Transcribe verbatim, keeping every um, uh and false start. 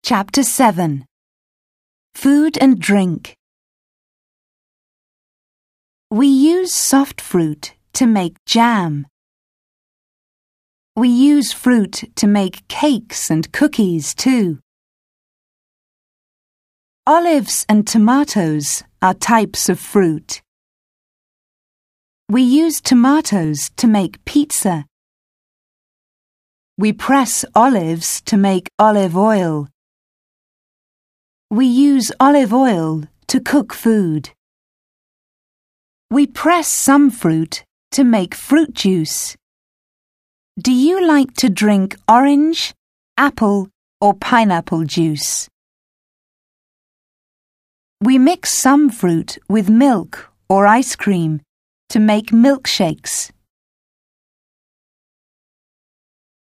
Chapter seven. Food and Drink. We use soft fruit to make jam. We use fruit to make cakes and cookies too. Olives and tomatoes are types of fruit. We use tomatoes to make pizza. We press olives to make olive oil. We use olive oil to cook food. We press some fruit to make fruit juice. Do you like to drink orange, apple, or pineapple juice? We mix some fruit with milk or ice cream to make milkshakes.